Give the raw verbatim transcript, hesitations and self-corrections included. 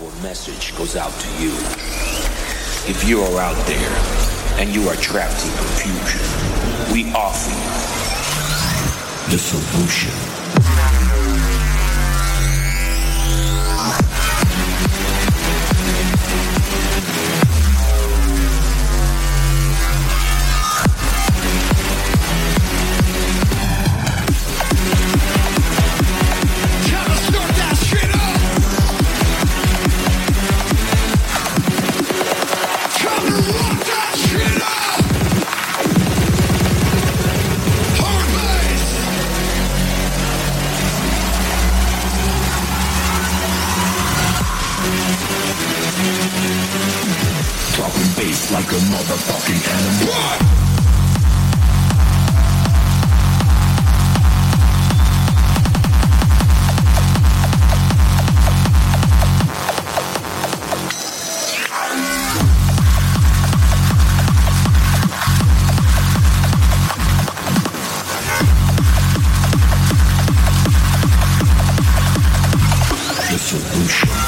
message goes out to you. If you are out there and you are trapped in confusion, we offer you the solution. Like a motherfucking animal. The solution.